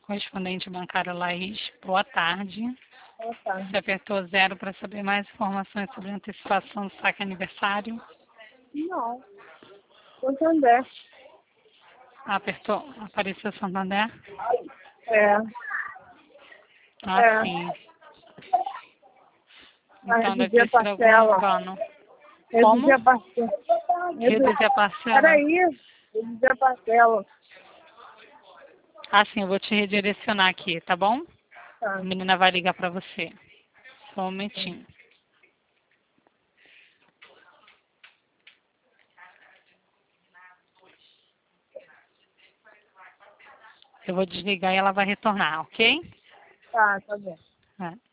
Correspondente bancário Laís, boa tarde. Boa tarde. Você apertou 0 para saber mais informações sobre a antecipação do saque aniversário? Não. Santander. Apertou, apareceu Santander? É. Ah, É. sim. Vai Então deve reduzir a ter sido algum parcela. engano. Reduzir a parcela. Reduzir a parcela? Peraí. Reduzir a parcela. Ah, sim, eu vou te redirecionar aqui, tá bom? Tá. A menina vai ligar para você. Só um momentinho. Eu vou desligar e ela vai retornar, ok? Tá bem. É.